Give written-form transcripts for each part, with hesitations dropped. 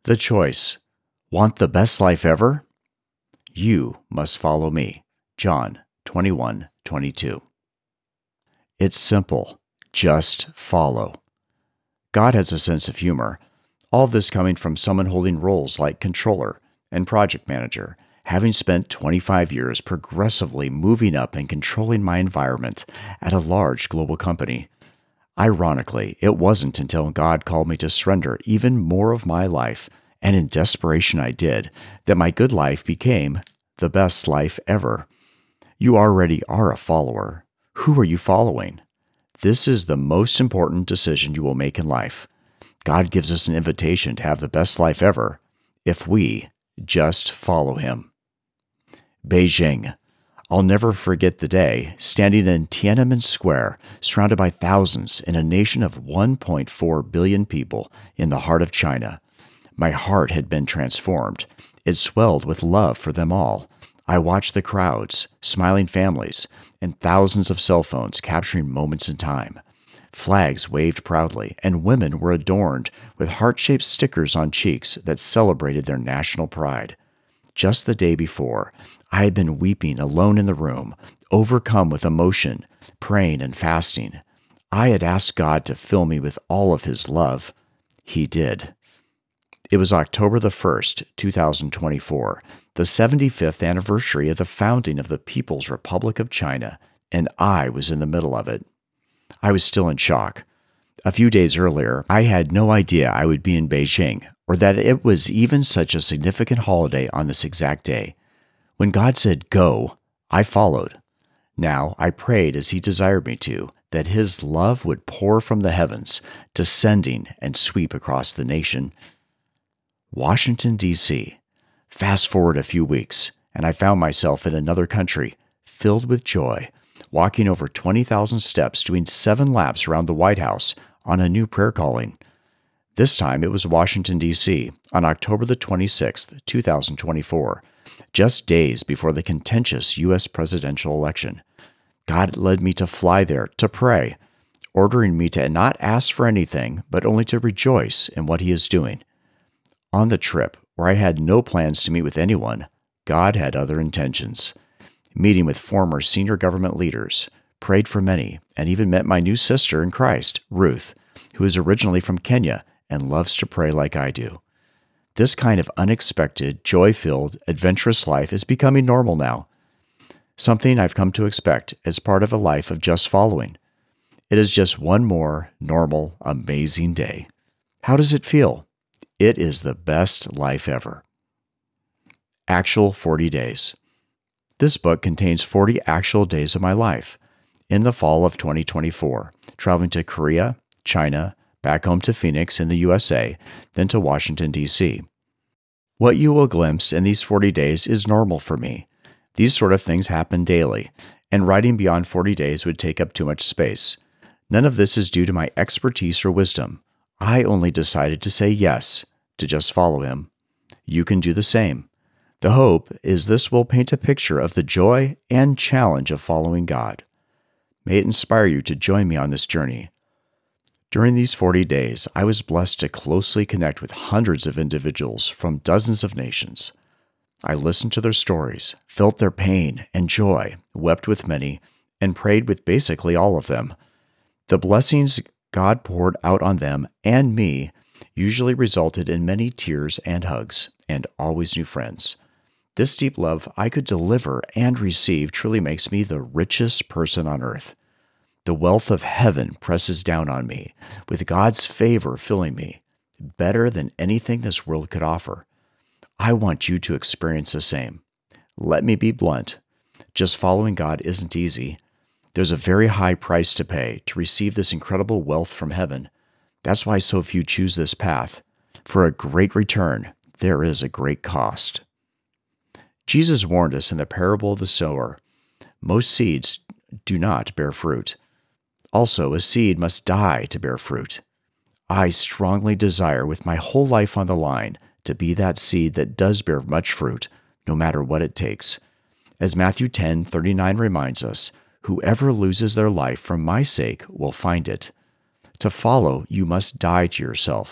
The choice. Want the best life ever? You must follow me. John 21:22. It's simple. Just follow. God has a sense of humor. All of this coming from someone holding roles like controller and project manager, having spent 25 years progressively moving up and controlling my environment at a large global company. Ironically, it wasn't until God called me to surrender even more of my life, and in desperation I did, that my good life became the best life ever. You already are a follower. Who are you following? This is the most important decision you will make in life. God gives us an invitation to have the best life ever if we just follow Him. Beijing. I'll never forget the day standing in Tiananmen Square, surrounded by thousands in a nation of 1.4 billion people in the heart of China. My heart had been transformed. It swelled with love for them all. I watched the crowds, smiling families, and thousands of cell phones capturing moments in time. Flags waved proudly, and women were adorned with heart-shaped stickers on cheeks that celebrated their national pride. Just the day before, I had been weeping alone in the room, overcome with emotion, praying and fasting. I had asked God to fill me with all of His love. He did. It was October the 1st, 2024, the 75th anniversary of the founding of the People's Republic of China, and I was in the middle of it. I was still in shock. A few days earlier, I had no idea I would be in Beijing, or that it was even such a significant holiday on this exact day. When God said, "Go," I followed. Now I prayed as He desired me to, that His love would pour from the heavens, descending and sweep across the nation. Washington, D.C. Fast forward a few weeks, and I found myself in another country, filled with joy, walking over 20,000 steps, doing 7 laps around the White House on a new prayer calling. This time it was Washington, D.C., on October the 26th, 2024, just days before the contentious U.S. presidential election. God led me to fly there to pray, ordering me to not ask for anything, but only to rejoice in what He is doing. On the trip, where I had no plans to meet with anyone, God had other intentions. Meeting with former senior government leaders, prayed for many, and even met my new sister in Christ, Ruth, who is originally from Kenya and loves to pray like I do. This kind of unexpected, joy-filled, adventurous life is becoming normal now. Something I've come to expect as part of a life of just following. It is just one more normal, amazing day. How does it feel? It is the best life ever. Actual 40 days. This book contains 40 actual days of my life. In the fall of 2024, traveling to Korea, China, back home to Phoenix in the USA, then to Washington, D.C. What you will glimpse in these 40 days is normal for me. These sort of things happen daily, and writing beyond 40 days would take up too much space. None of this is due to my expertise or wisdom. I only decided to say yes, to just follow Him. You can do the same. The hope is this will paint a picture of the joy and challenge of following God. May it inspire you to join me on this journey. During these 40 days, I was blessed to closely connect with hundreds of individuals from dozens of nations. I listened to their stories, felt their pain and joy, wept with many, and prayed with basically all of them. The blessings God poured out on them and me usually resulted in many tears and hugs, and always new friends. This deep love I could deliver and receive truly makes me the richest person on earth. The wealth of heaven presses down on me, with God's favor filling me, better than anything this world could offer. I want you to experience the same. Let me be blunt. Just following God isn't easy. There's a very high price to pay to receive this incredible wealth from heaven. That's why so few choose this path. For a great return, there is a great cost. Jesus warned us in the parable of the sower. Most seeds do not bear fruit. Also, a seed must die to bear fruit. I strongly desire with my whole life on the line to be that seed that does bear much fruit, no matter what it takes. As Matthew 10:39 reminds us, whoever loses their life for my sake will find it. To follow, you must die to yourself.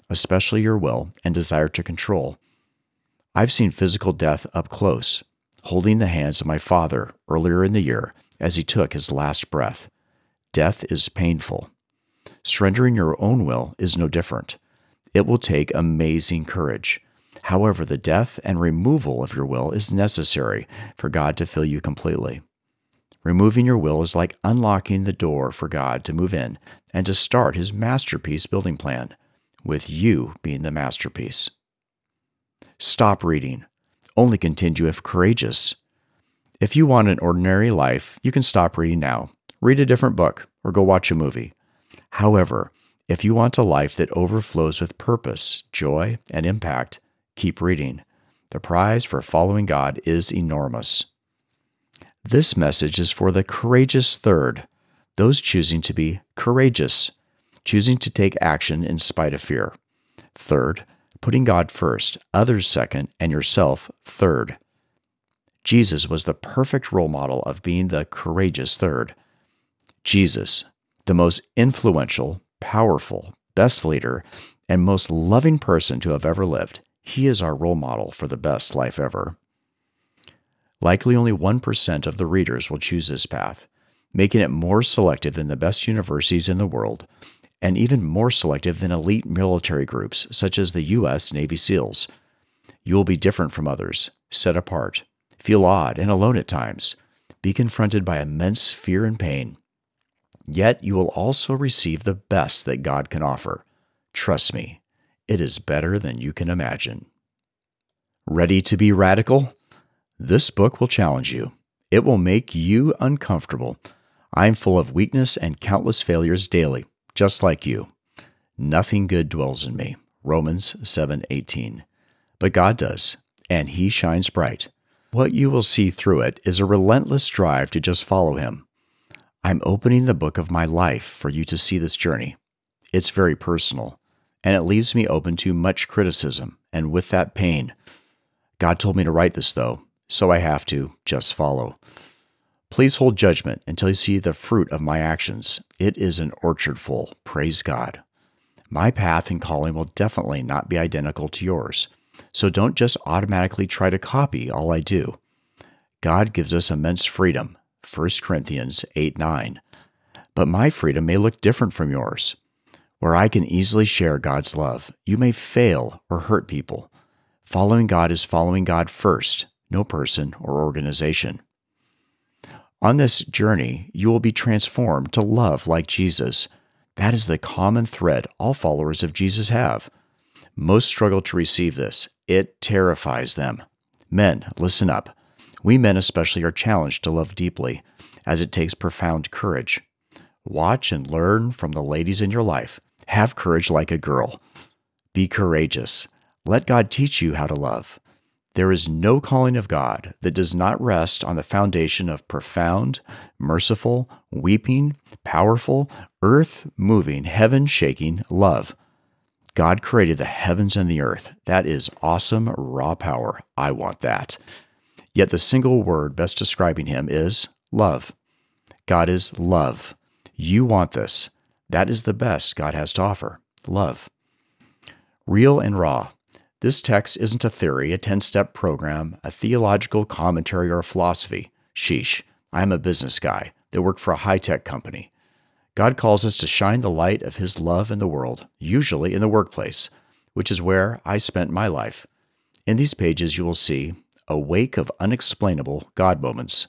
especially your will and desire to control. I've seen physical death up close, holding the hands of my father earlier in the year as he took his last breath. Death is painful. Surrendering your own will is no different. It will take amazing courage. However, the death and removal of your will is necessary for God to fill you completely. Removing your will is like unlocking the door for God to move in and to start his masterpiece building plan, with you being the masterpiece. Stop reading. Only continue if courageous. If you want an ordinary life, you can stop reading now. Read a different book or go watch a movie. However, if you want a life that overflows with purpose, joy, and impact, keep reading. The prize for following God is enormous. This message is for the courageous third, those choosing to be courageous, choosing to take action in spite of fear. Third, putting God first, others second, and yourself third. Jesus was the perfect role model of being the courageous third. Jesus, the most influential, powerful, best leader, and most loving person to have ever lived, he is our role model for the best life ever. Likely only 1% of the readers will choose this path, making it more selective than the best universities in the world, and even more selective than elite military groups such as the U.S. Navy SEALs. You will be different from others, set apart, feel odd and alone at times, be confronted by immense fear and pain. Yet you will also receive the best that God can offer. Trust me, it is better than you can imagine. Ready to be radical? This book will challenge you. It will make you uncomfortable. I am full of weakness and countless failures daily, just like you. Nothing good dwells in me. Romans 7:18. But God does, and he shines bright. What you will see through it is a relentless drive to just follow him. I'm opening the book of my life for you to see this journey. It's very personal, and it leaves me open to much criticism, and with that pain. God told me to write this, though, so I have to just follow. Please hold judgment until you see the fruit of my actions. It is an orchard full, praise God. My path and calling will definitely not be identical to yours, so don't just automatically try to copy all I do. God gives us immense freedom, 1 Corinthians 8:9. But my freedom may look different from yours. Where I can easily share God's love, you may fail or hurt people. Following God is following God first, no person or organization. On this journey, you will be transformed to love like Jesus. That is the common thread all followers of Jesus have. Most struggle to receive this. It terrifies them. Men, listen up. We men especially are challenged to love deeply, as it takes profound courage. Watch and learn from the ladies in your life. Have courage like a girl. Be courageous. Let God teach you how to love. There is no calling of God that does not rest on the foundation of profound, merciful, weeping, powerful, earth-moving, heaven-shaking love. God created the heavens and the earth. That is awesome, raw power. I want that. Yet the single word best describing him is love. God is love. You want this. That is the best God has to offer. Love. Real and raw. This text isn't a theory, a 10-step program, a theological commentary, or a philosophy. Sheesh, I'm a business guy that worked for a high-tech company. God calls us to shine the light of his love in the world, usually in the workplace, which is where I spent my life. In these pages, you will see a wake of unexplainable God moments,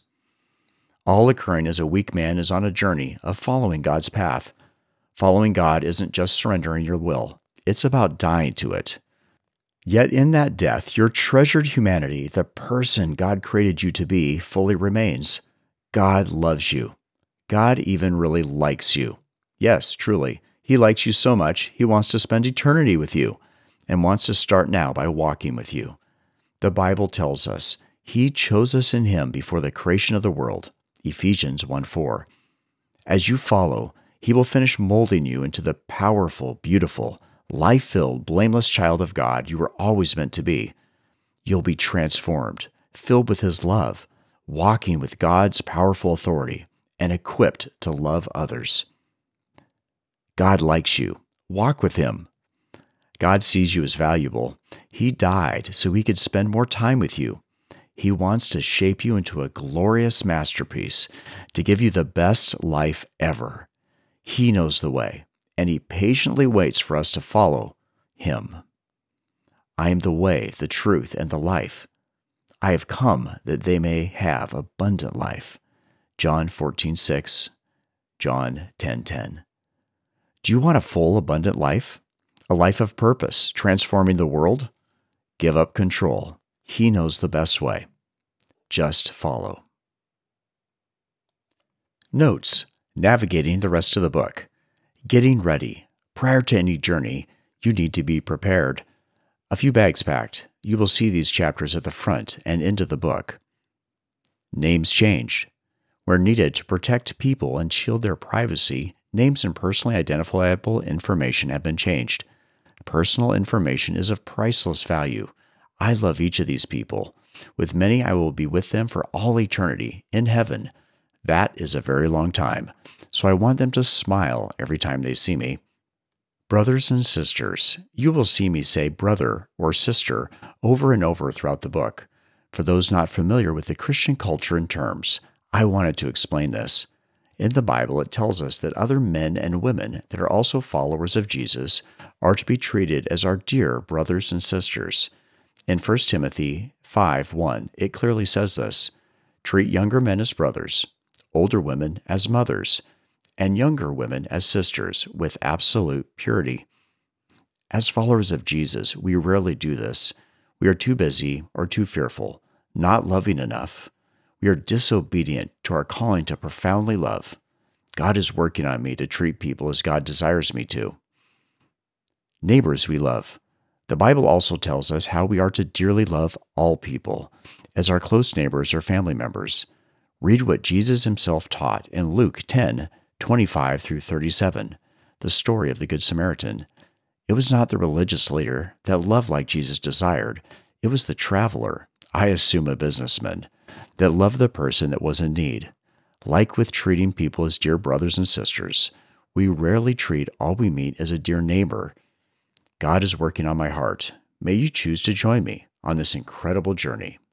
all occurring as a weak man is on a journey of following God's path. Following God isn't just surrendering your will. It's about dying to it. Yet in that death, your treasured humanity, the person God created you to be, fully remains. God loves you. God even really likes you. Yes, truly. He likes you so much, he wants to spend eternity with you and wants to start now by walking with you. The Bible tells us he chose us in him before the creation of the world. Ephesians 1:4. As you follow, he will finish molding you into the powerful, beautiful, life-filled, blameless child of God you were always meant to be. You'll be transformed, filled with his love, walking with God's powerful authority, and equipped to love others. God likes you. Walk with him. God sees you as valuable. He died so He could spend more time with you. He wants to shape you into a glorious masterpiece, to give you the best life ever. He knows the way, and He patiently waits for us to follow Him. I am the way, the truth, and the life. I have come that they may have abundant life. John 14:6, John 10:10. Do you want a full, abundant life? A life of purpose, transforming the world? Give up control. He knows the best way. Just follow. Notes: navigating the rest of the book. Getting ready. Prior to any journey, you need to be prepared. A few bags packed. You will see these chapters at the front and end of the book. Names changed. Where needed to protect people and shield their privacy, names and personally identifiable information have been changed. Personal information is of priceless value. I love each of these people. With many, I will be with them for all eternity, in heaven. That is a very long time, so I want them to smile every time they see me. Brothers and sisters, you will see me say brother or sister over and over throughout the book. For those not familiar with the Christian culture and terms, I wanted to explain this. In the Bible, it tells us that other men and women that are also followers of Jesus are to be treated as our dear brothers and sisters. In 1 Timothy 5:1, it clearly says this: treat younger men as brothers, older women as mothers, and younger women as sisters with absolute purity. As followers of Jesus, we rarely do this. We are too busy or too fearful, not loving enough. We are disobedient to our calling to profoundly love. God is working on me to treat people as God desires me to. Neighbors we love. The Bible also tells us how we are to dearly love all people, as our close neighbors or family members. Read what Jesus Himself taught in Luke 10:25 through 37, the story of the Good Samaritan. It was not the religious leader that loved like Jesus desired. It was the traveler, I assume a businessman, that loved the person that was in need. Like with treating people as dear brothers and sisters, we rarely treat all we meet as a dear neighbor. God is working on my heart. May you choose to join me on this incredible journey.